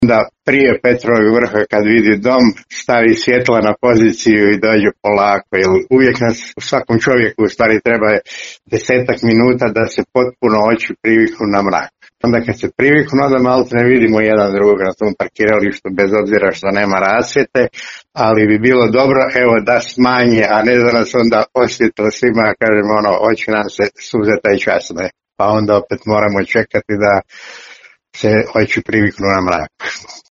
da prije Petrovog vrha kad vidi dom stavi svjetla na poziciju i dođe polako, jer uvijek nas u svakom čovjeku u stvari treba 10 minuta da se potpuno oči priviknu na mrak. Onda kad se priviknu, onda malo ne vidimo jedan drugog na tom parkiralištu bez obzira što nema rasvjete, ali bi bilo dobro da smanje, a ne da nas onda osvjetlo svima, kažemo oči nam se suze taj čas, ne. Pa onda opet moramo čekati da se oči priviknu na mrak.